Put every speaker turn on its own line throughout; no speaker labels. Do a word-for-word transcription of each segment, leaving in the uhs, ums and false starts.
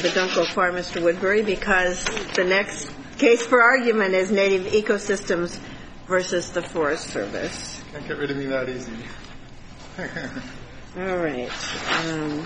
but don't go far, Mister Woodbury, because the next case for argument is Native Ecosystems versus the Forest Service.
Can't get rid of me that easy.
All right. Um,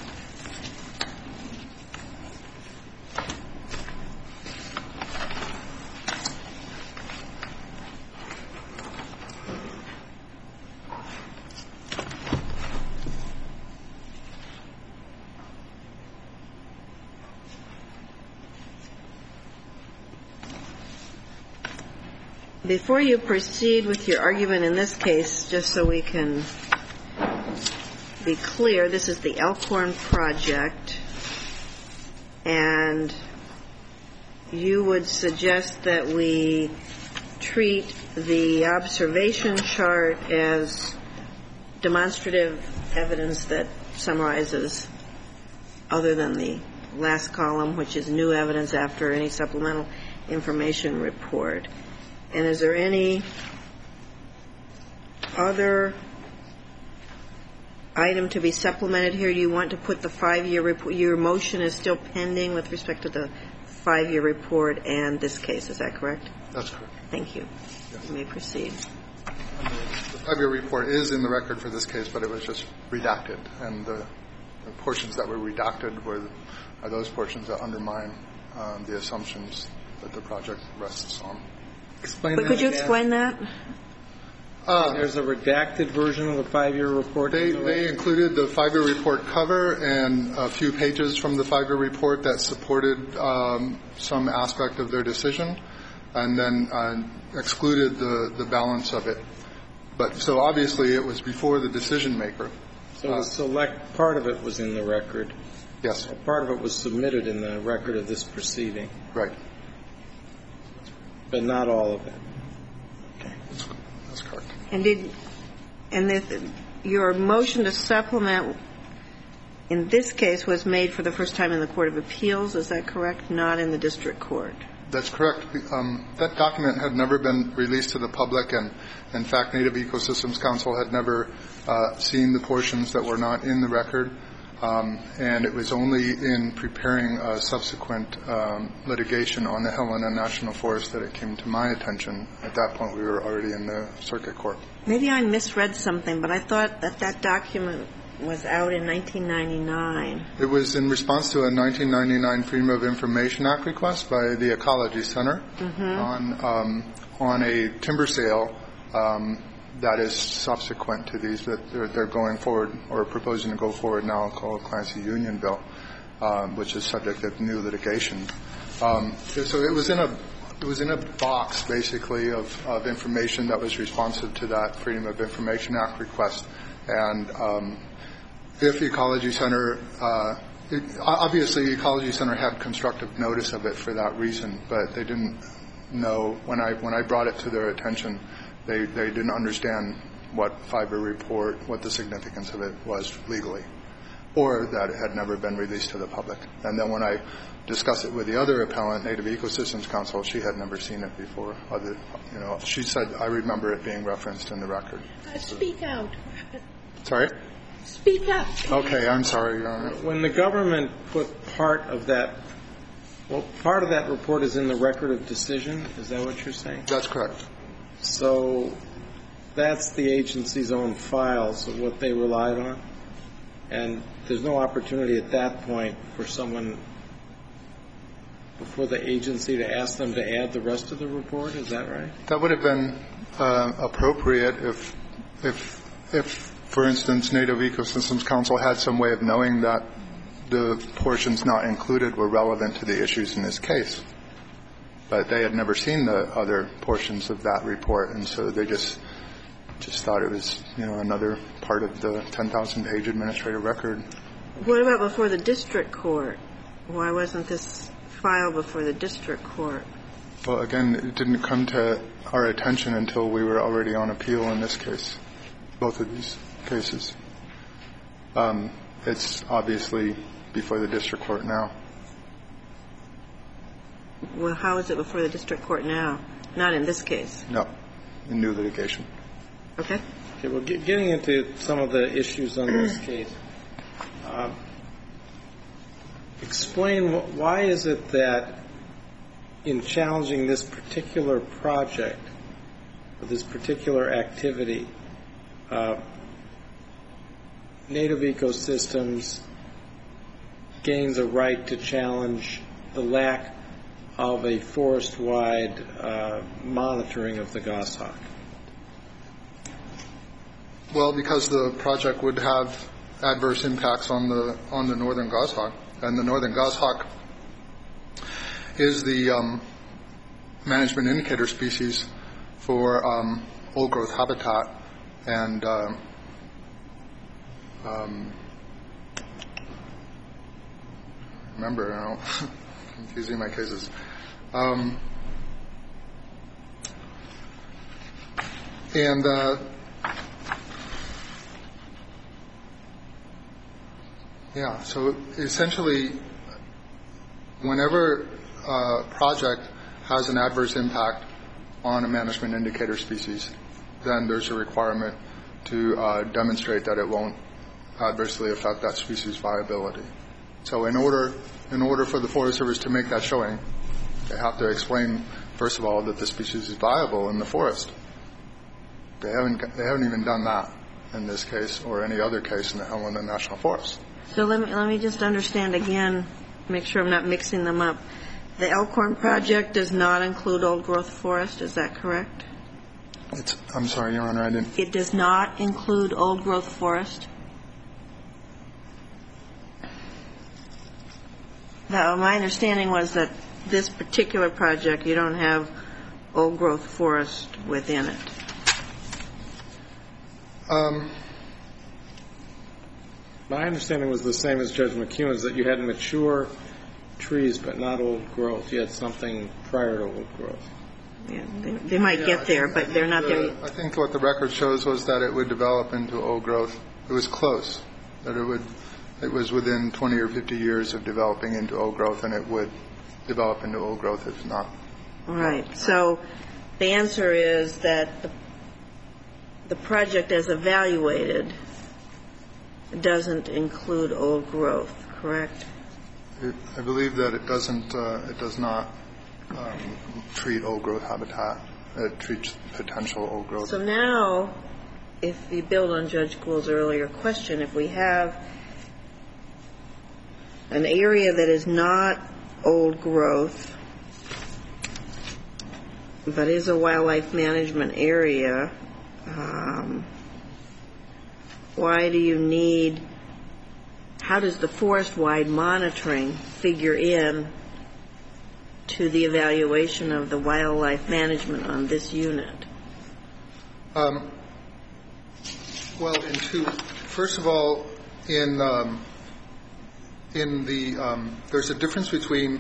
Before you proceed with your argument in this case, just so we can be clear, this is the Elkhorn Project, and you would suggest that we treat the observation chart as demonstrative evidence that summarizes, other than the last column, which is new evidence after any supplemental information report. And is there any other item to be supplemented here? Do you want to put the five-year report? Your motion is still pending with respect to the five-year report and this case. Is that correct?
That's correct.
Thank you.
Yes.
You may proceed.
The five-year report is in the record for this case, but it was just redacted. And the, the portions that were redacted were are those portions that undermine um, the assumptions that the project rests on.
Explain
but
that
could you
again.
explain that?
Uh,
There's a redacted version of the five-year report.
They,
the
they included the five-year report cover and a few pages from the five-year report that supported um, some aspect of their decision, and then uh, excluded the, the balance of it. But so obviously it was before the decision maker.
So
uh,
the select part of it was in the record.
Yes.
Part of it was submitted in the record of this proceeding.
Right.
But not all of it.
Okay. That's, that's correct.
And did and this, your motion to supplement in this case was made for the first time in the Court of Appeals, is that correct? Not in the district court.
That's correct. Um, that document had never been released to the public, and in fact, Native Ecosystems Council had never uh, seen the portions that were not in the record. Um, and it was only in preparing a subsequent um, litigation on the Helena National Forest that it came to my attention. At that point, we were already in the circuit court.
Maybe I misread something, but I thought that that document was out in nineteen ninety-nine.
It was in response to a nineteen ninety-nine Freedom of Information Act request by the Ecology Center mm-hmm. on um, on a timber sale um, that is subsequent to these, that they're, they're going forward or proposing to go forward now, called Clancy Union Bill, um, which is subject of new litigation. Um, so it was in a it was in a box basically of, of information that was responsive to that Freedom of Information Act request, and um, if Ecology Center, uh, it, obviously Ecology Center had constructive notice of it for that reason, but they didn't know when I when I brought it to their attention. They they didn't understand what five-year report, what the significance of it was legally, or that it had never been released to the public. And then when I discussed it with the other appellant, Native Ecosystems Council, she had never seen it before. Other, you know, she said, I remember it being referenced in the record.
Uh, speak out.
Sorry?
Speak up.
Okay, I'm sorry, Your Honor.
When the government put part of that, well, part of that report is in the record of decision. Is that what you're saying?
That's correct.
So that's the agency's own files of what they relied on, and there's no opportunity at that point for someone before the agency to ask them to add the rest of the report. Is that right?
That would have been uh, appropriate if, if, if, for instance, Native Ecosystems Council had some way of knowing that the portions not included were relevant to the issues in this case. But they had never seen the other portions of that report, and so they just just thought it was, you know, another part of the ten thousand page administrative record.
What about before the district court? Why wasn't this filed before the district court?
Well, again, it didn't come to our attention until we were already on appeal in this case, both of these cases. Um, it's obviously before the district court now.
Well, how is it before the district court now? Not in this case.
No, in new litigation.
Okay.
Okay. Well, get, getting into some of the issues on this case. Uh, explain wh- why is it that in challenging this particular project, or this particular activity, uh, Native Ecosystems gains a right to challenge the lack of a forest-wide uh, monitoring of the goshawk?
Well, because the project would have adverse impacts on the on the northern goshawk, and the northern goshawk is the um, management indicator species for um, old-growth habitat, and um, um, remember, I don't confusing my cases. Um, and uh, yeah, so essentially, whenever a project has an adverse impact on a management indicator species, then there's a requirement to uh, demonstrate that it won't adversely affect that species' viability. So in order in order for the Forest Service to make that showing, they have to explain, first of all, that the species is viable in the forest. They haven't they haven't even done that in this case or any other case in the Helena National Forest.
So let me let me just understand again, make sure I'm not mixing them up. The Elkhorn project does not include old-growth forest, is that correct?
It's, I'm sorry, Your Honor, I didn't.
It does not include old-growth forest? Now, my understanding was that this particular project, you don't have old-growth forest within it.
Um,
My understanding was the same as Judge McEwen's, that you had mature trees but not old growth. You had something prior to old growth.
Yeah, they, they might
yeah,
get there, but they're not
the,
there.
I think what the record shows was that it would develop into old growth. It was close, that it would. It was within twenty or fifty years of developing into old growth, and it would develop into old growth if not.
Right. So the answer is that the, the project as evaluated doesn't include old growth, correct?
It, I believe that it doesn't. Uh, it does not um, treat old growth habitat. It treats potential old growth.
So now, if you build on Judge Gould's earlier question, if we have an area that is not old growth but is a wildlife management area, um, why do you need, how does the forest-wide monitoring figure in to the evaluation of the wildlife management on this unit?
Um, well, in two, first of all, in um, in the um, there's a difference between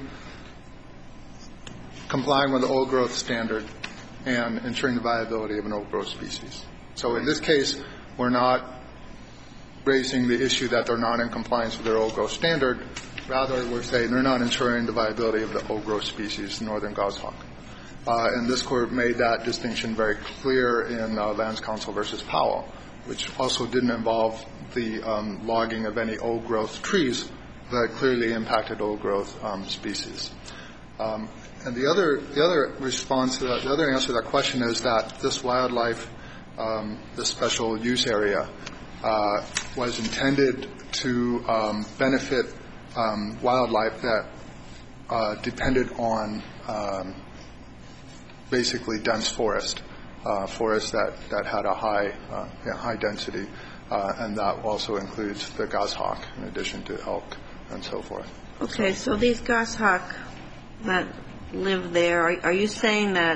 complying with the old growth standard and ensuring the viability of an old growth species. So in this case, we're not raising the issue that they're not in compliance with their old growth standard. Rather, we're saying they're not ensuring the viability of the old growth species, northern goshawk. Uh, and this court made that distinction very clear in uh, Lands Council versus Powell, which also didn't involve the um, logging of any old growth trees that clearly impacted old growth um, species. Um, and the other the other response to that, the other answer to that question is that this wildlife, um, this special use area, uh, was intended to um, benefit um, wildlife that uh, depended on um, basically dense forest, uh, forest that, that had a high uh, yeah, high density, uh, and that also includes the goshawk in addition to elk and so forth.
Okay, so these goshawk that live there, are, are you saying that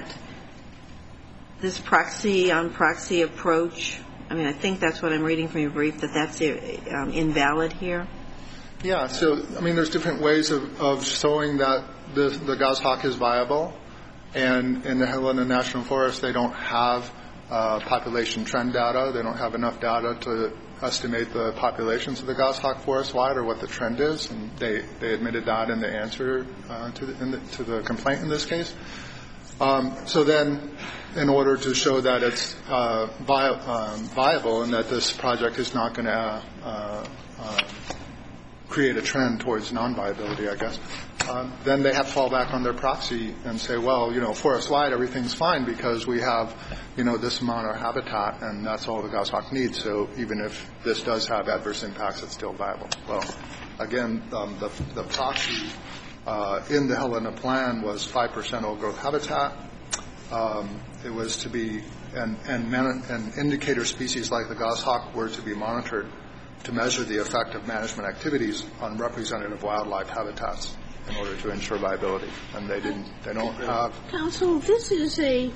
this proxy on proxy approach, I mean, I think that's what I'm reading from your brief, that that's um, invalid here?
Yeah, so, I mean, there's different ways of, of showing that the, the goshawk is viable. And in the Helena National Forest, they don't have uh, population trend data. They don't have enough data to estimate the populations of the goshawk forest-wide or what the trend is. And they, they admitted that in the answer uh, to, the, in the, to the complaint in this case. Um, so then, in order to show that it's uh, vi- um, viable and that this project is not going to uh, uh, create a trend towards non-viability, I guess, um, then they have to fall back on their proxy and say, well, you know, forest-wide, everything's fine because we have, you know, this amount of habitat, and that's all the goshawk needs. So even if this does have adverse impacts, it's still viable. Well, again, um, the, the proxy uh, in the Helena plan was five percent old-growth habitat. Um, it was to be, and, and, man, and indicator species like the goshawk were to be monitored to measure the effect of management activities on representative wildlife habitats in order to ensure viability. And they didn't, they don't have.
Council, this is a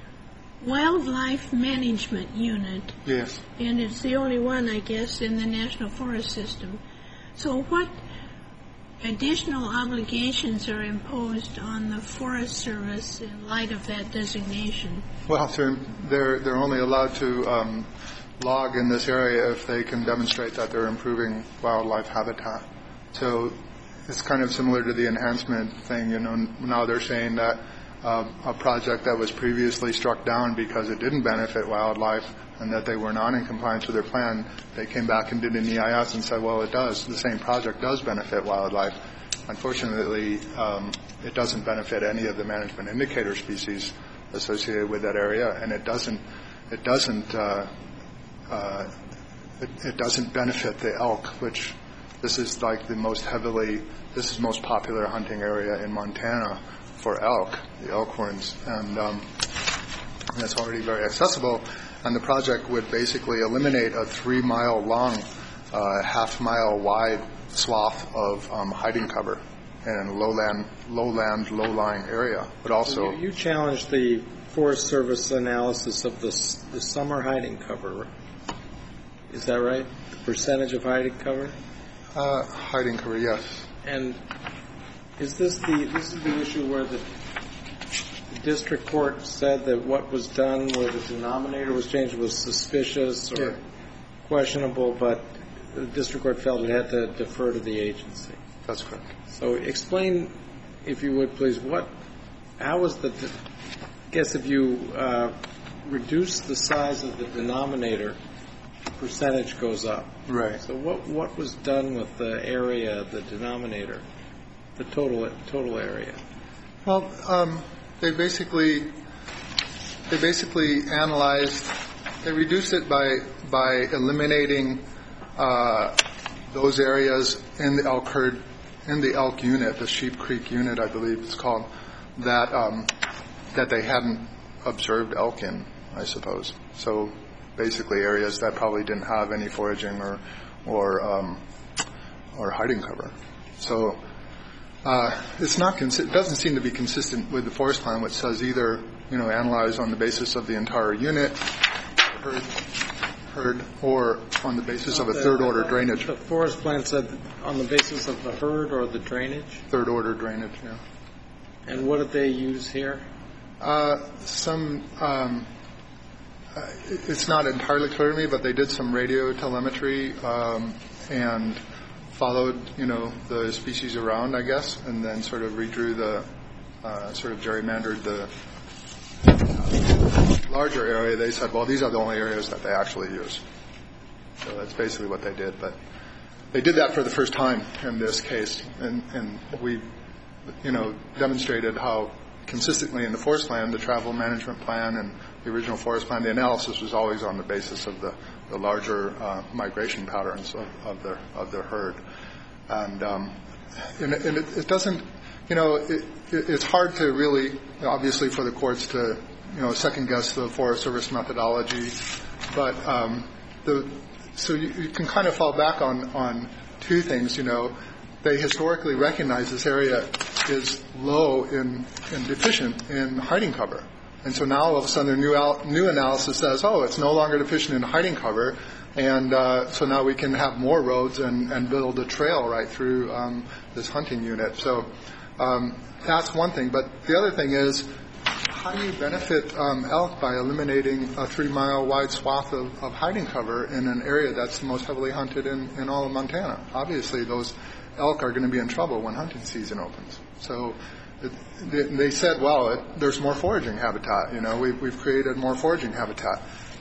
wildlife management unit.
Yes.
And it's the only one, I guess, in the National Forest System. So what additional obligations are imposed on the Forest Service in light of that designation?
Well, they're, they're, they're only allowed to um, log in this area if they can demonstrate that they're improving wildlife habitat. So it's kind of similar to the enhancement thing. You know, now they're saying that uh, a project that was previously struck down because it didn't benefit wildlife and that they were not in compliance with their plan, they came back and did an E I S and said, well, it does. The same project does benefit wildlife. Unfortunately, um, it doesn't benefit any of the management indicator species associated with that area, and it doesn't. It doesn't. Uh, uh, it, it doesn't benefit the elk, which this is like the most heavily. This is the most popular hunting area in Montana for elk, the elkhorns, and um, it's already very accessible. And the project would basically eliminate a three-mile-long, uh, half-mile-wide swath of um, hiding cover in lowland, lowland, low-lying area. But also,
you, you challenged the Forest Service analysis of the, the summer hiding cover. Is that right? The percentage of hiding cover?
Uh, hiding cover, yes.
And is this the this is the issue where the district court said that what was done where the denominator was changed was suspicious or
yeah. questionable,
but the district court felt it had to defer to the agency?
That's correct.
So explain, if you would, please, what, how was the, I guess if you uh, reduce the size of the denominator, the percentage goes up.
Right.
So what what was done with the area, the denominator, the total total area?
Well, um, they basically they basically analyzed. They reduced it by by eliminating uh, those areas in the elk herd, in the elk unit, the Sheep Creek unit, I believe it's called, that um, that they hadn't observed elk in, I suppose. So basically, areas that probably didn't have any foraging or or um, or hiding cover. So. Uh, it's not. Consi- it doesn't seem to be consistent with the forest plan, which says either, you know, analyze on the basis of the entire unit, herd, herd or on the basis of a third-order drainage.
The forest plan said on the basis of the herd or the drainage.
Third-order drainage. Yeah.
And what did they use here?
Uh, some. Um, uh, it's not entirely clear to me, but they did some radio telemetry um, and. followed, you know, the species around, I guess, and then sort of redrew the, uh, sort of gerrymandered the uh, larger area. They said, well, these are the only areas that they actually use. So that's basically what they did. But they did that for the first time in this case, and, and we, you know, demonstrated how consistently in the forest plan, the travel management plan and the original forest plan, the analysis was always on the basis of the, the larger uh, migration patterns of, of the of the herd, and um, and, it, and it, it doesn't, you know, it, it, it's hard to really, obviously, for the courts to, you know, second guess the Forest Service methodology, but um, the so you, you can kind of fall back on on two things, you know. They historically recognize this area is low in and deficient in hiding cover. And so now all of a sudden their new, al- new analysis says, oh, it's no longer deficient in hiding cover, and uh, so now we can have more roads and, and build a trail right through um, this hunting unit. So um, that's one thing. But the other thing is, how do you benefit um, elk by eliminating a three-mile wide swath of, of hiding cover in an area that's the most heavily hunted in, in all of Montana? Obviously, those elk are going to be in trouble when hunting season opens. So it, they, they said, well, it, there's more foraging habitat. You know, we've, we've created more foraging habitat.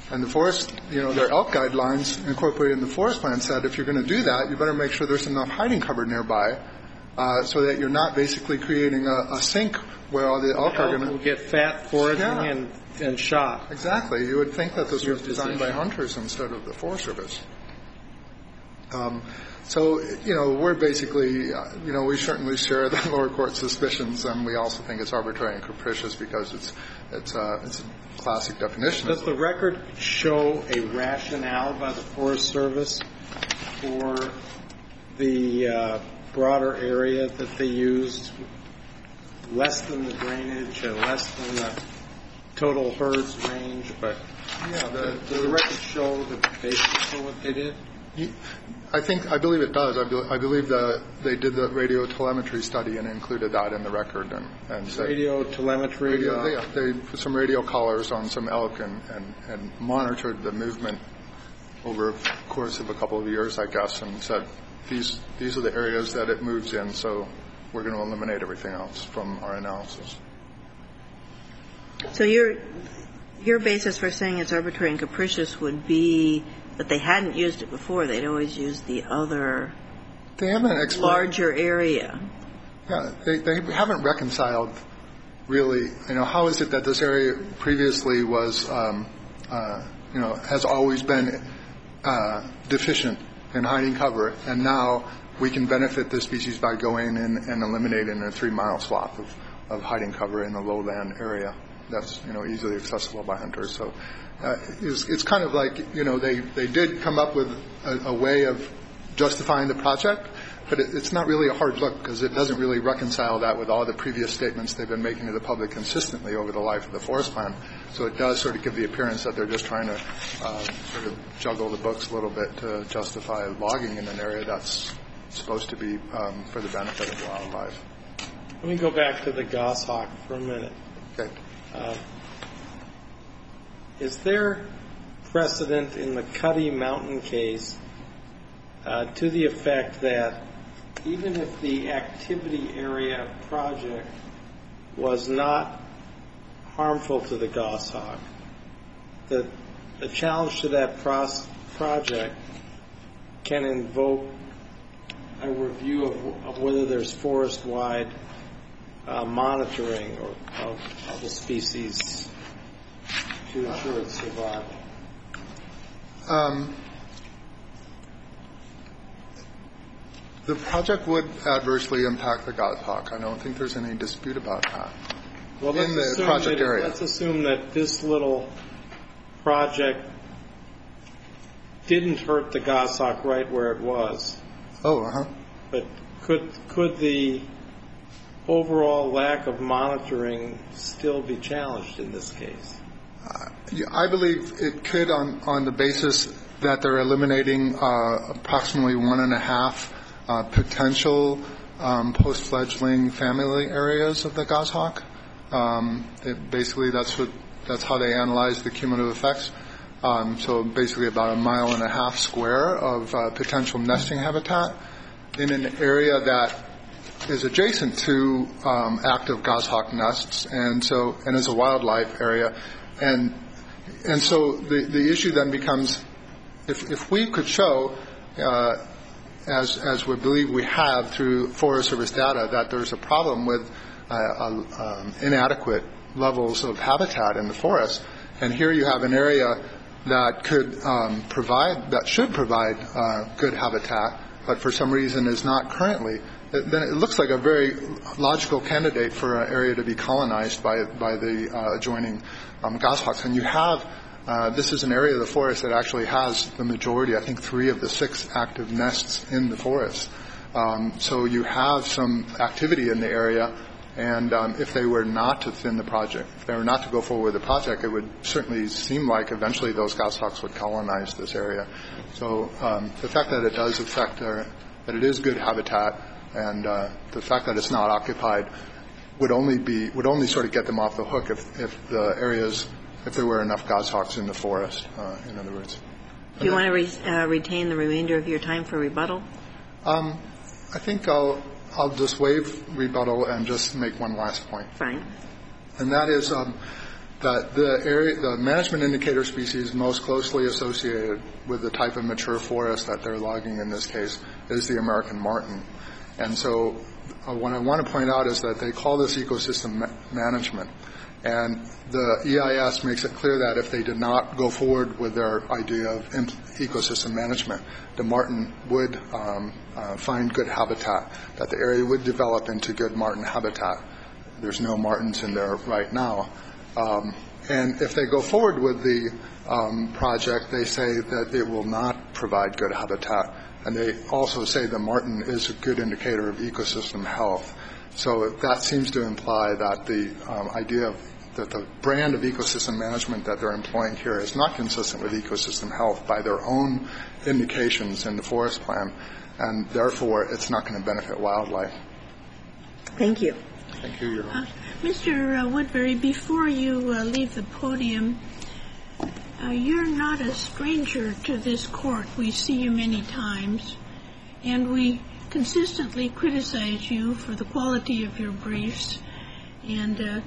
And the forest, you know, their elk guidelines incorporated in the forest plan said if you're going to do that, you better make sure there's enough hiding cover nearby uh, so that you're not basically creating a, a sink where all the elk
the
are
elk
going
will
to
get fat foraging
Yeah.
and, and shot.
Exactly. You would think that this
Your
was designed by
position.
hunters instead of the Forest Service. Um, so, you know, we're basically, uh, you know, we certainly share the lower court suspicions, and we also think it's arbitrary and capricious because it's it's uh, it's a classic definition.
Does the record show a rationale by the Forest Service for the uh, broader area that they used, less than the drainage and less than the total herds range, but
Yeah, the,
does the record show the basis for what they did?
I think, I believe it does. I, be, I believe that they did the radio telemetry study and included that in the record and, and said,
Radio telemetry?
radio,
uh,
yeah, they put some radio collars on some elk and, and, and monitored the movement over the course of a couple of years, I guess, and said, these, these are the areas that it moves in, so we're going to eliminate everything else from our analysis.
So your your basis for saying it's arbitrary and capricious would be that they hadn't used it before. They'd always used the other
They haven't explained,
larger area.
Yeah, they, they haven't reconciled really, you know, how is it that this area previously was, um, uh, you know, has always been uh, deficient in hiding cover, and now we can benefit the species by going in and eliminating a three-mile swath of, of hiding cover in a lowland area that's, you know, easily accessible by hunters. So uh, it's, it's kind of like, you know, they, they did come up with a, a way of justifying the project, but it, it's not really a hard look because it doesn't really reconcile that with all the previous statements they've been making to the public consistently over the life of the forest plan. So it does sort of give the appearance that they're just trying to uh, sort of juggle the books a little bit to justify logging in an area that's supposed to be um, for the benefit of wildlife.
Let me go back to the goshawk for a minute.
Okay.
Uh, is there precedent in the Cuddy Mountain case uh, to the effect that even if the activity area project was not harmful to the goshawk, that the challenge to that pros- project can invoke a review of, of whether there's forest-wide uh, monitoring or of, of the species to ensure its survival?
Um, the project would adversely impact the goshawk. I don't think there's any dispute about that.
Well, let's
in the
assume
project
that,
area.
Let's assume that this little project didn't hurt the goshawk right where it was.
Oh, uh-huh.
But could could the overall lack of monitoring still be challenged in this case?
Uh, yeah, I believe it could on, on the basis that they're eliminating uh, approximately one and a half uh, potential um, post-fledgling family areas of the goshawk. Um, it, basically, that's what that's how they analyze the cumulative effects. Um, so basically about a mile and a half square of uh, potential nesting habitat in an area that is adjacent to um, active goshawk nests, and so and is a wildlife area, and and so the the issue then becomes, if if we could show, uh, as as we believe we have through Forest Service data, that there's a problem with uh, uh, um, inadequate levels of habitat in the forest, and here you have an area that could um, provide, that should provide uh, good habitat, but for some reason is not currently, then it looks like a very logical candidate for an area to be colonized by by the uh, adjoining um, goshawks. And you have, uh, this is an area of the forest that actually has the majority, I think three of the six active nests in the forest. Um, so you have some activity in the area. And um, if they were not to thin the project, if they were not to go forward with the project, it would certainly seem like eventually those goshawks would colonize this area. So um, the fact that it does affect their, that it is good habitat, and uh, the fact that it's not occupied would only be would only sort of get them off the hook if, if the areas, if there were enough goshawks in the forest. Uh, in other words.
Do you want to re- uh, retain the remainder of your time for rebuttal?
Um, I think I'll. I'll just waive rebuttal and just make one last point.
Fine.
And that is, um, that the area, the management indicator species most closely associated with the type of mature forest that they're logging in this case is the American marten. And so uh, what I want to point out is that they call this ecosystem ma- management. And the E I S makes it clear that if they did not go forward with their idea of imp- ecosystem management, the marten would um, uh, find good habitat, that the area would develop into good marten habitat. There's no martens in there right now. Um, and if they go forward with the um, project, they say that it will not provide good habitat. And they also say the marten is a good indicator of ecosystem health. So that seems to imply that the um, idea of that the brand of ecosystem management that they're employing here is not consistent with ecosystem health by their own indications in the forest plan, and therefore it's not going to benefit wildlife.
Thank you.
Thank you, Your Honor.
Uh, Mister Woodbury, before you uh, leave the podium, uh, you're not a stranger to this court. We see you many times, and we consistently criticize you for the quality of your briefs. And uh,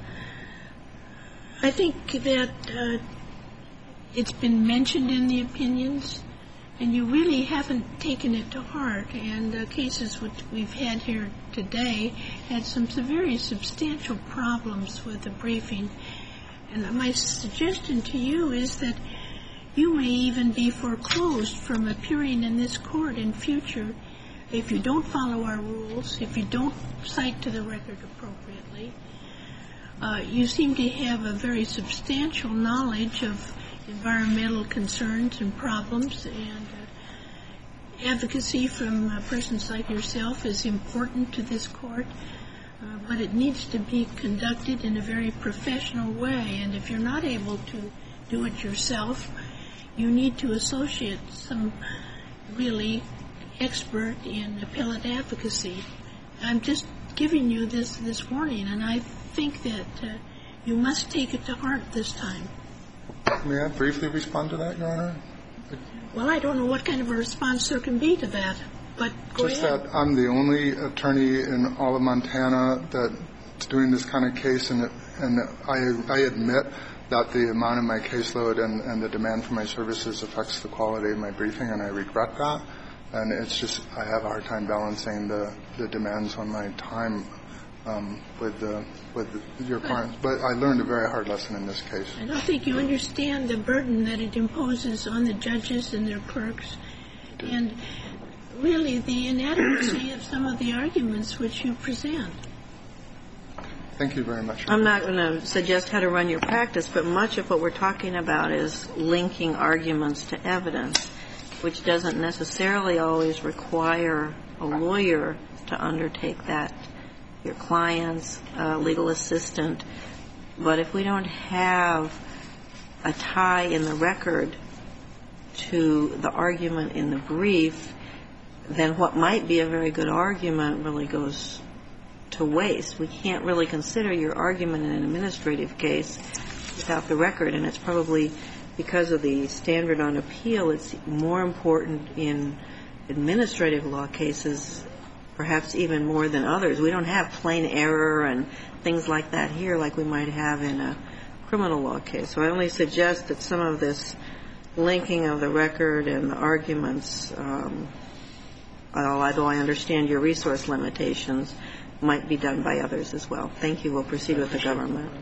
I think that uh, it's been mentioned in the opinions, and you really haven't taken it to heart. And the cases which we've had here today had some very substantial problems with the briefing. And my suggestion to you is that you may even be foreclosed from appearing in this court in future if you don't follow our rules, if you don't cite to the record appropriately. Uh, you seem to have a very substantial knowledge of environmental concerns and problems, and uh, advocacy from uh, persons like yourself is important to this court, uh, but it needs to be conducted in a very professional way. And if you're not able to do it yourself, you need to associate some really expert in appellate advocacy. I'm just giving you this, this warning, and I think that uh, you must take it to heart this time.
May I briefly respond to that, Your Honor?
Well, I don't know what kind of a response there can be to that, but go
Just
ahead.
that I'm the only attorney in all of Montana that's doing this kind of case, and, and I, I admit that the amount of my caseload and, and the demand for my services affects the quality of my briefing, and I regret that. And it's just I have a hard time balancing the, the demands on my time um, with the, with the, your clients. But I learned a very hard lesson in this case.
I don't think you understand the burden that it imposes on the judges and their clerks, and really the inadequacy of some of the arguments which you present.
Thank you very much.
I'm not going to suggest how to run your practice, but much of what we're talking about is linking arguments to evidence, which doesn't necessarily always require a lawyer to undertake that, your client's uh, legal assistant. But if we don't have a tie in the record to the argument in the brief, then what might be a very good argument really goes to waste. We can't really consider your argument in an administrative case without the record, and it's probably because of the standard on appeal, it's more important in administrative law cases, perhaps even more than others. We don't have plain error and things like that here like we might have in a criminal law case. So I only suggest that some of this linking of the record and the arguments, um, although I understand your resource limitations, might be done by others as well. Thank you. We'll proceed with the government.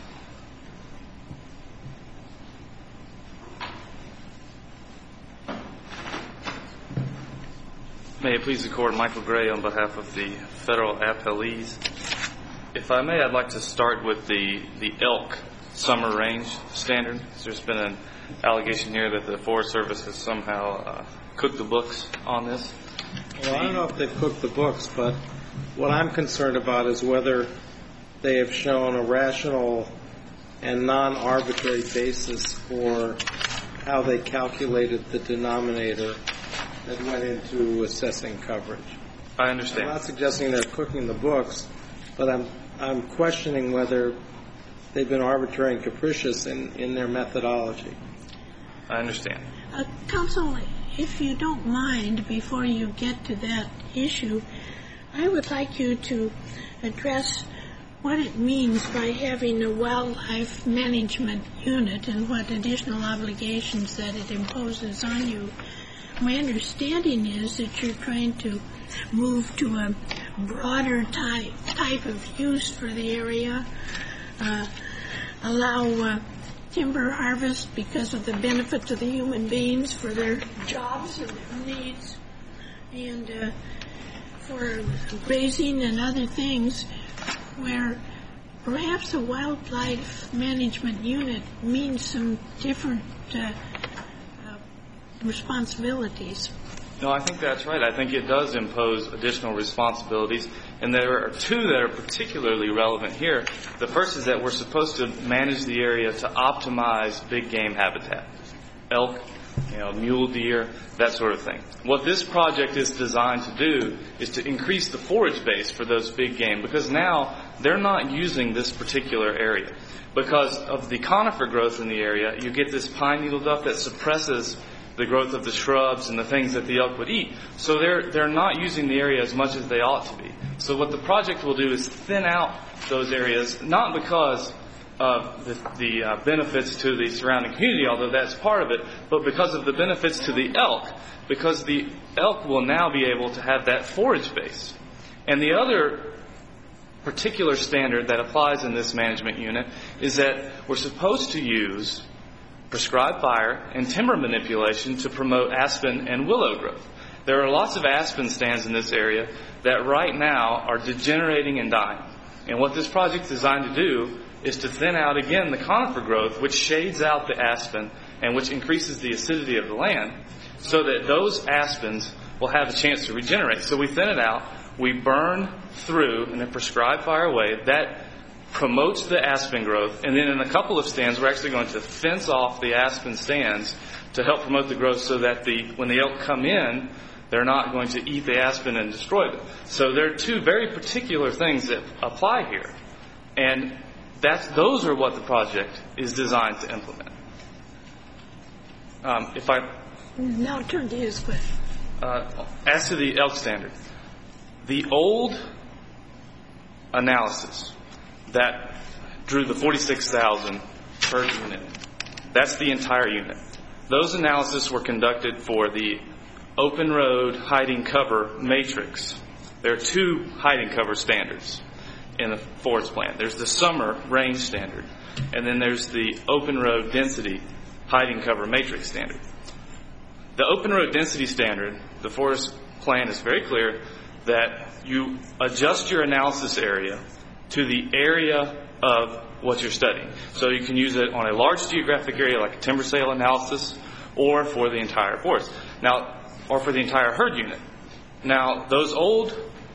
May it please the Court, Michael Gray on behalf of the federal appellees. If I may, I'd like to start with the, the elk summer range standard. There's been an allegation here that the Forest Service has somehow uh, cooked the books on this.
Well, I don't know if they've cooked the books, but what I'm concerned about is whether they have shown a rational and non-arbitrary basis for how they calculated the denominator that went into assessing coverage.
I understand.
I'm not suggesting they're cooking the books, but I'm I'm questioning whether they've been arbitrary and capricious in, in their methodology.
I understand.
Uh, counsel, if you don't mind, before you get to that issue, I would like you to address what it means by having a wildlife management unit and what additional obligations that it imposes on you. My understanding is that you're trying to move to a broader type, type of use for the area, uh, allow uh, timber harvest because of the benefit to the human beings for their jobs or needs, and uh, for grazing and other things, where perhaps a wildlife management unit means some different uh, uh, responsibilities.
No, I think that's right. I think it does impose additional responsibilities, and there are two that are particularly relevant here. The first is that we're supposed to manage the area to optimize big game habitat, elk, you know, mule deer, that sort of thing. What this project is designed to do is to increase the forage base for those big game, because now they're not using this particular area. Because of the conifer growth in the area, you get this pine needle duff that suppresses the growth of the shrubs and the things that the elk would eat. So they're they're not using the area as much as they ought to be. So what the project will do is thin out those areas, not because of the, the uh, benefits to the surrounding community, although that's part of it, but because of the benefits to the elk, because the elk will now be able to have that forage base. And the other particular standard that applies in this management unit is that we're supposed to use prescribed fire and timber manipulation to promote aspen and willow growth. There are lots of aspen stands in this area that right now are degenerating and dying. And what this project is designed to do is to thin out again the conifer growth, which shades out the aspen and which increases the acidity of the land, so that those aspens will have a chance to regenerate. So we thin it out, we burn through in a prescribed fire way. That promotes the aspen growth, and then in a couple of stands we're actually going to fence off the aspen stands to help promote the growth, so that the when the elk come in, they're not going to eat the aspen and destroy them. So there are two very particular things that apply here, and that's those are what the project is designed to implement. Um, if I
now turn to his question.
Uh, as to the elk standard, the old analysis that drew the forty-six thousand per unit, that's the entire unit. Those analyses were conducted for the open road hiding cover matrix. There are two hiding cover standards in the forest plan. There's the summer range standard, and then there's the open road density hiding cover matrix standard. The open road density standard, the forest plan is very clear that you adjust your analysis area to the area of what you're studying. So you can use it on a large geographic area like a timber sale analysis, or for the entire forest. Now, or for the entire herd unit. Now, those old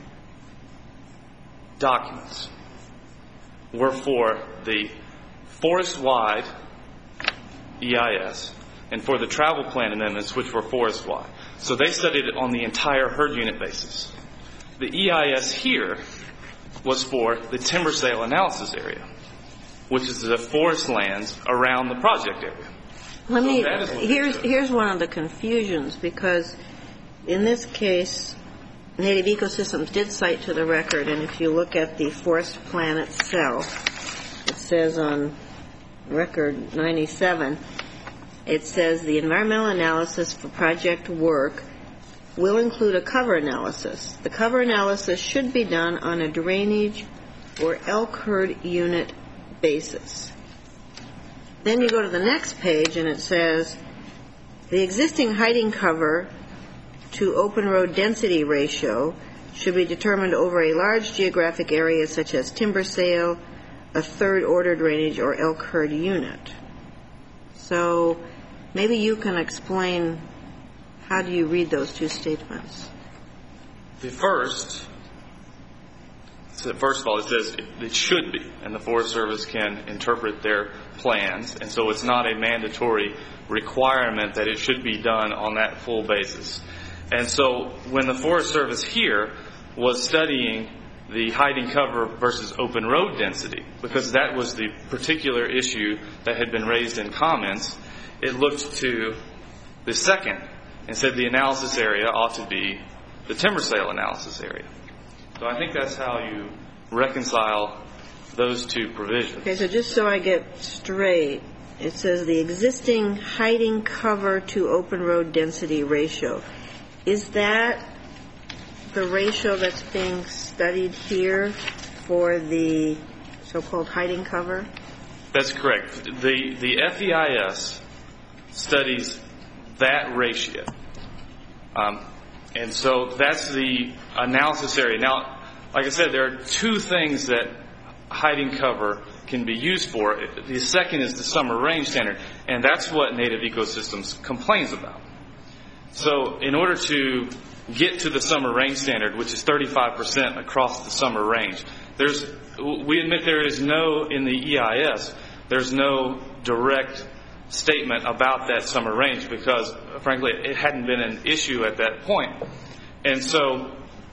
documents were for the forest-wide E I S and for the travel plan amendments, which were forest-wide. So they studied it on the entire herd unit basis. The E I S here was for the timber sale analysis area, which is the forest lands around the project area.
Let
so
me, here's, here's one of the confusions, because in this case, Native Ecosystems did cite to the record, and if you look at the forest plan itself, it says on record ninety-seven, it says the environmental analysis for project work will include a cover analysis. The cover analysis should be done on a drainage or elk herd unit basis. Then you go to the next page and it says the existing hiding cover to open road density ratio should be determined over a large geographic area such as timber sale, a third order drainage, or elk herd unit. So maybe you can explain, how do you read those two statements?
The first, so first of all, it says it, it should be, and the Forest Service can interpret their plans, and so it's not a mandatory requirement that it should be done on that full basis. And so when the Forest Service here was studying the hiding cover versus open road density, because that was the particular issue that had been raised in comments, it looked to the second and said the analysis area ought to be the timber sale analysis area. So I think that's how you reconcile those two provisions.
Okay, so just so I get straight, it says the existing hiding cover to open road density ratio. Is that the ratio that's being studied here for the so-called hiding cover?
That's correct. The the F E I S studies that ratio. Um, and so that's the analysis area. Now, like I said, there are two things that hiding cover can be used for. The second is the summer range standard, and that's what Native Ecosystems complains about. So in order to get to the summer range standard, which is thirty-five percent across the summer range, there's we admit there is no, in the E I S, there's no direct statement about that summer range because, frankly, it hadn't been an issue at that point. And so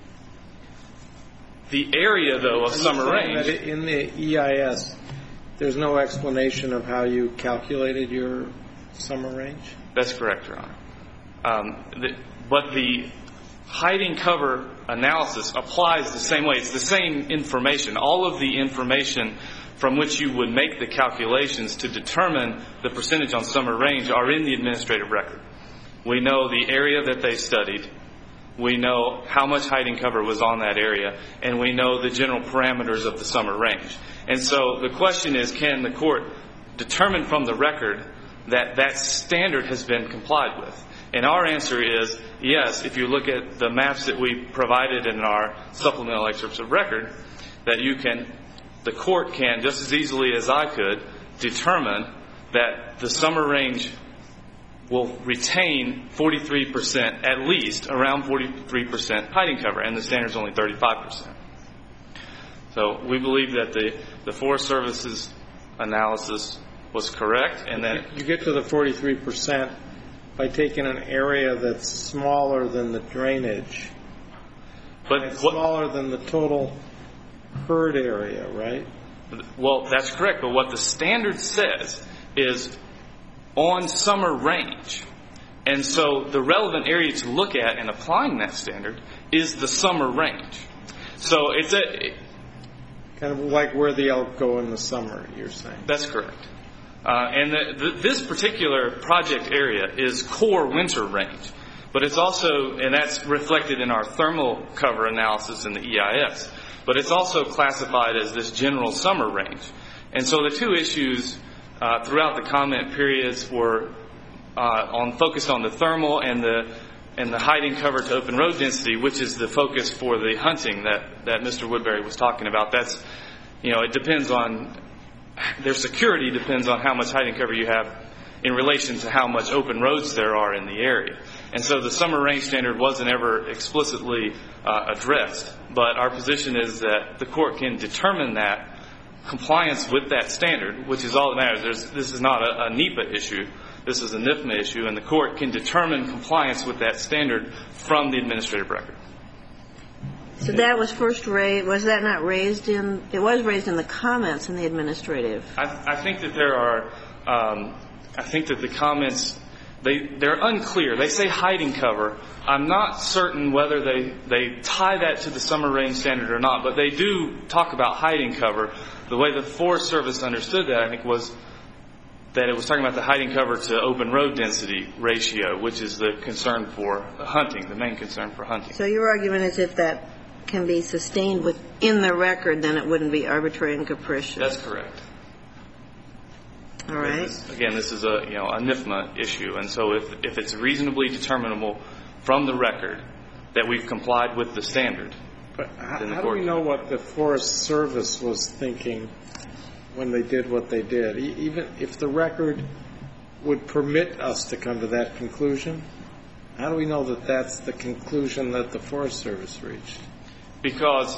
the area, though, of summer range...
In the E I S, there's no explanation of how you calculated your summer range?
That's correct, Your Honor. Um, the, but the hiding cover analysis applies the same way. It's the same information. All of the information from which you would make the calculations to determine the percentage on summer range are in the administrative record. We know the area that they studied. We know how much hiding cover was on that area. And we know the general parameters of the summer range. And so the question is, can the court determine from the record that that standard has been complied with? And our answer is yes, if you look at the maps that we provided in our supplemental excerpts of record, that you can, the court can, just as easily as I could, determine that the summer range will retain forty-three percent, at least, around forty-three percent hiding cover, and the standard is only thirty-five percent. So we believe that the, the Forest Service's analysis was correct, and that...
You get to the forty-three percent by taking an area that's smaller than the drainage.
But
it's
what,
smaller than the total herd area, right?
Well, that's correct, but what the standard says is on summer range. And so the relevant area to look at in applying that standard is the summer range. So it's a... It,
kind of like where the elk go in the summer, you're saying.
That's correct. Uh, and the, the, this particular project area is core winter range. But it's also, and that's reflected in our thermal cover analysis in the E I S, but it's also classified as this general summer range. And so the two issues uh, throughout the comment periods were uh, on focused on the thermal and the and the hiding cover to open road density, which is the focus for the hunting that, that Mister Woodbury was talking about. That's, you know, it depends on, their security depends on how much hiding cover you have in relation to how much open roads there are in the area. And so the summer range standard wasn't ever explicitly uh, addressed. But our position is that the court can determine that compliance with that standard, which is all that matters. There's, this is not a, a NEPA issue. This is a NIFMA issue, and the court can determine compliance with that standard from the administrative record.
So that was first raised, was that not raised in, it was raised in the comments in the administrative?
I, I think that there are, um, I think that the comments, they, they're unclear. They say hiding cover. I'm not certain whether they, they tie that to the summer range standard or not, but they do talk about hiding cover. The way the Forest Service understood that, I think, was that it was talking about the hiding cover to open road density ratio, which is the concern for hunting, the main concern for hunting.
So your argument is if that can be sustained within the record, then it wouldn't be arbitrary and capricious.
That's correct.
All right.
This, again, this is a, you know, a NIFMA issue, and so if, if it's reasonably determinable from the record that we've complied with the standard.
But how, how do we know what the Forest Service was thinking when they did what they did? E- even if the record would permit us to come to that conclusion, how do we know that that's the conclusion that the Forest Service reached?
Because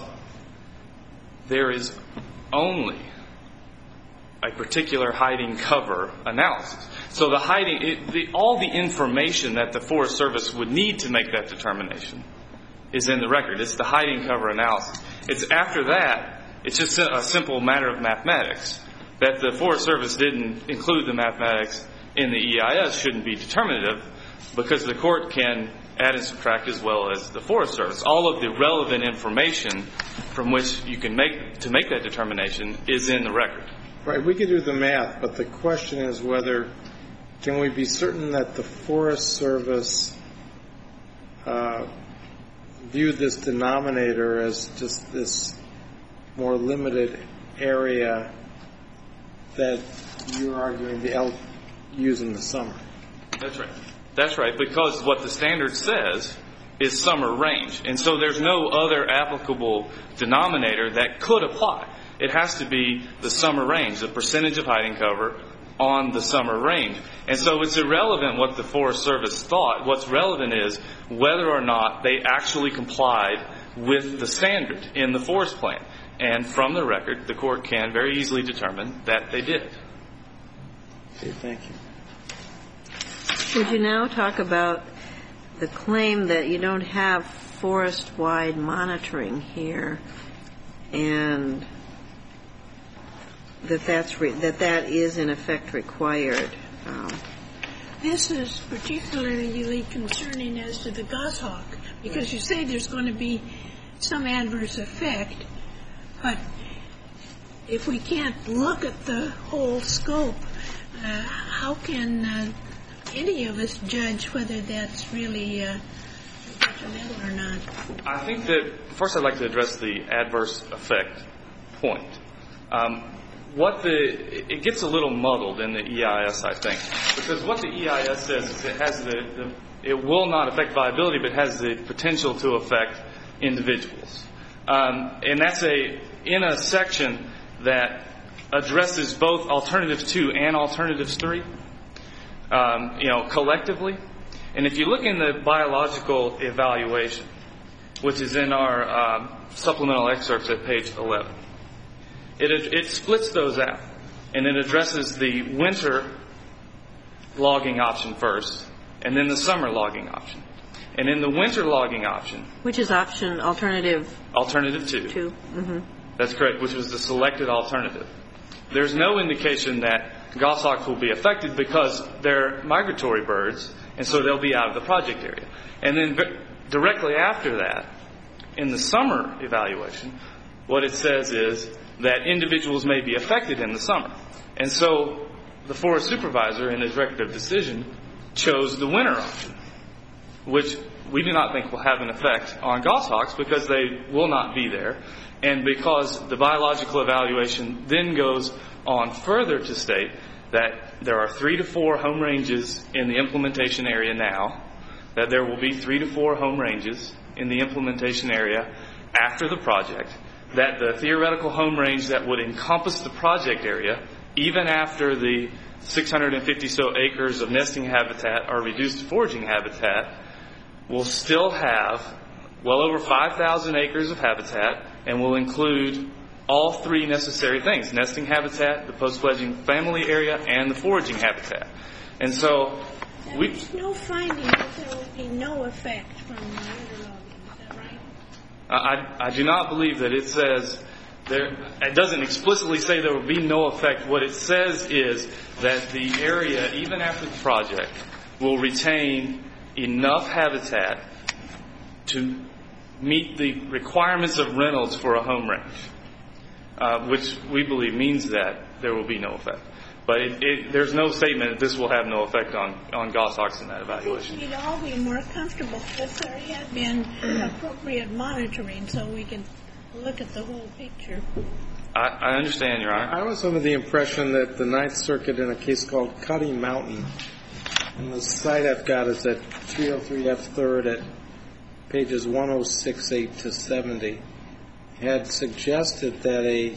there is only a particular hiding cover analysis. So the hiding, it, the, all the information that the Forest Service would need to make that determination is in the record. It's the hiding cover analysis. It's after that, it's just a, a simple matter of mathematics. That the Forest Service didn't include the mathematics in the E I S shouldn't be determinative, because the court can, add and subtract, as well as the Forest Service. All of the relevant information from which you can make to make that determination is in the record.
Right. We could do the math, but the question is whether can we be certain that the Forest Service uh, viewed this denominator as just this more limited area that you're arguing the elk use in the summer.
That's right. That's right, because what the standard says is summer range. And so there's no other applicable denominator that could apply. It has to be the summer range, the percentage of hiding cover on the summer range. And so it's irrelevant what the Forest Service thought. What's relevant is whether or not they actually complied with the standard in the forest plan. And from the record, the court can very easily determine that they did.
Okay, thank you.
Would you now talk about the claim that you don't have forest-wide monitoring here, and that that's re- that that is in effect required? Um,
This is particularly concerning as to the goshawk, because you say there's going to be some adverse effect, but if we can't look at the whole scope, uh, how can uh, any of us judge whether that's really uh, detrimental or not?
I think that, first I'd like to address the adverse effect point. Um, what the, it gets a little muddled in the E I S, I think, because what the E I S says is it has the, the it will not affect viability, but has the potential to affect individuals. Um, and that's a, in a section that addresses both Alternatives two and Alternatives three. Um, you know, collectively. And if you look in the biological evaluation, which is in our um, supplemental excerpts at page eleven, it, it splits those out. And it addresses the winter logging option first, and then the summer logging option. And in the winter logging option...
Which is option alternative...
Alternative two.
Two. Mm-hmm.
That's correct, which was the selected alternative. There's no indication that goshawks will be affected because they're migratory birds, and so they'll be out of the project area. And then directly after that, in the summer evaluation, what it says is that individuals may be affected in the summer. And so the forest supervisor, in his record of decision, chose the winter option, which we do not think will have an effect on goshawks because they will not be there, and because the biological evaluation then goes on further to state that there are three to four home ranges in the implementation area now, that there will be three to four home ranges in the implementation area after the project, that the theoretical home range that would encompass the project area, even after the six hundred fifty so acres of nesting habitat are reduced to foraging habitat, will still have well over five thousand acres of habitat and will include all three necessary things: nesting habitat, the post-fledging family area, and the foraging habitat. And so we...
There's no finding that there will be no effect from the winter logging. Is that right?
I, I do not believe that it says... There, it doesn't explicitly say there will be no effect. What it says is that the area, even after the project, will retain enough habitat to meet the requirements of Reynolds for a home range, uh, which we believe means that there will be no effect. But it, it, there's no statement that this will have no effect on, on goshawks in that evaluation.
We'd all be more comfortable if there had been appropriate monitoring so we can look at the whole picture.
I, I understand, Your Honor.
I was under the impression that the Ninth Circuit, in a case called Cutting Mountain, and the site I've got is at three oh three F third at pages one oh six eight to seventy, had suggested that a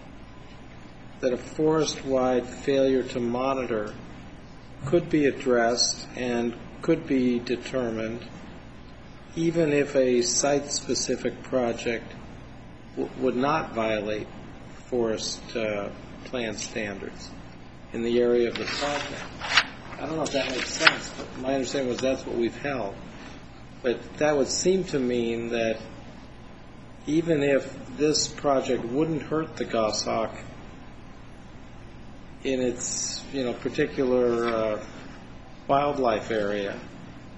that a forest-wide failure to monitor could be addressed and could be determined even if a site-specific project w- would not violate forest uh, plan standards in the area of the project. I don't know if that makes sense, but my understanding was that's what we've held. But that would seem to mean that even if this project wouldn't hurt the goshawk in its, you know, particular uh, wildlife area,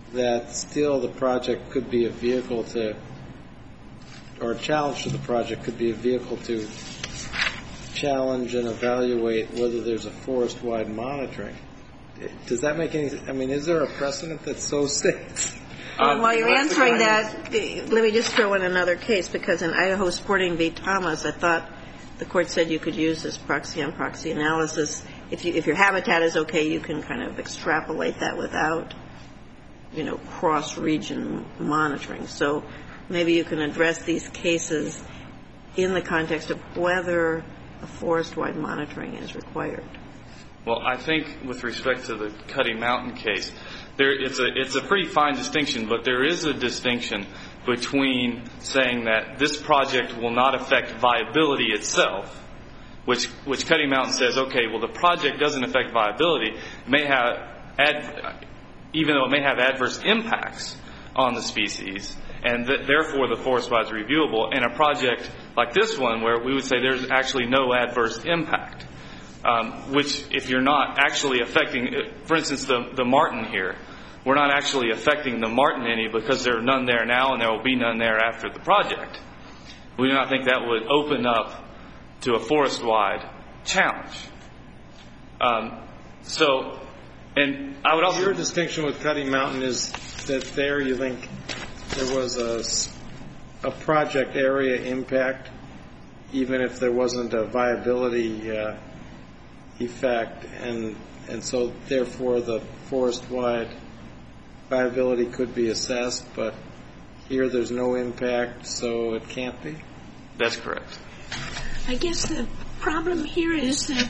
that still the project could be a vehicle to, or a challenge to the project could be a vehicle to challenge and evaluate whether there's a forest-wide monitoring. Does that make any sense? I mean, is there a precedent that so states?
Well, while you're answering that, let me just throw in another case, because in Idaho Sporting v. Thomas, I thought the court said you could use this proxy-on-proxy analysis. If you, if your habitat is okay, you can kind of extrapolate that without, you know, cross-region monitoring. So maybe you can address these cases in the context of whether a forest-wide monitoring is required.
Well, I think with respect to the Cuddy Mountain case, there it's a it's a pretty fine distinction, but there is a distinction between saying that this project will not affect viability itself, which which Cuddy Mountain says, okay, well, the project doesn't affect viability, may have ad, even though it may have adverse impacts on the species, and th- therefore the forest-wide is reviewable. And a project like this one, where we would say there's actually no adverse impact. Um, which, if you're not actually affecting, for instance, the, the marten here, we're not actually affecting the marten any because there are none there now and there will be none there after the project. We do not think that would open up to a forest-wide challenge. Um, so, and I would also...
Your distinction with Cuddy Mountain is that there you think there was a, a project area impact, even if there wasn't a viability uh, effect, and and so therefore the forest-wide viability could be assessed, but here there's no impact, so it can't be?
That's correct.
I guess the problem here is that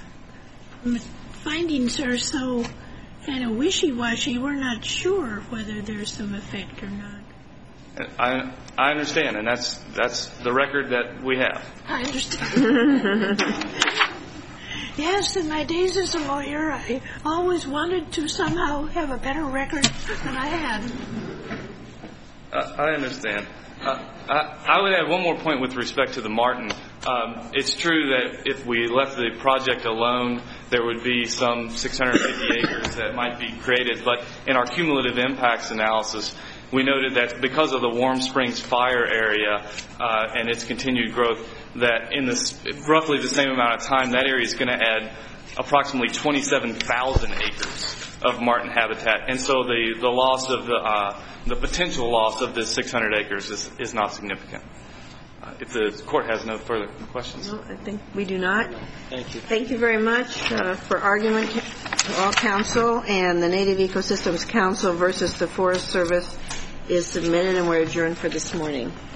findings are so kind of wishy-washy, we're not sure whether there's some effect or not.
I I understand, and that's that's the record that we have.
I understand. Yes, in my days as a lawyer, I always wanted to somehow have a better record than I had.
Uh, I understand. Uh, I, I would add one more point with respect to the marten. Um, it's true that if we left the project alone, there would be some six hundred fifty acres that might be created. But in our cumulative impacts analysis, we noted that because of the Warm Springs fire area uh, and its continued growth, that in this roughly the same amount of time, that area is going to add approximately twenty-seven thousand acres of marten habitat, and so the, the loss of the uh, the potential loss of this six hundred acres is, is not significant. Uh, if the court has no further questions,
No, I think we do not.
Thank you.
Thank you very much uh, for argument to all counsel, and the Native Ecosystems Council versus the Forest Service is submitted, and we're adjourned for this morning.